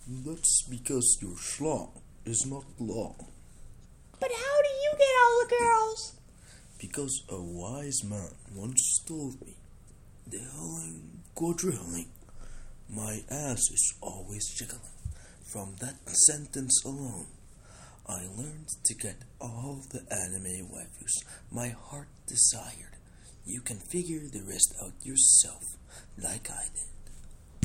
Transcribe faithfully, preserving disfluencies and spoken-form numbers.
That's because your schlong is not long. But how do you get all the girls? Because a wise man once told me, Dilling, quadrilling, my ass is always jiggling. From that sentence alone, I learned to get all the anime waifus my heart desired. You can figure the rest out yourself, like I did.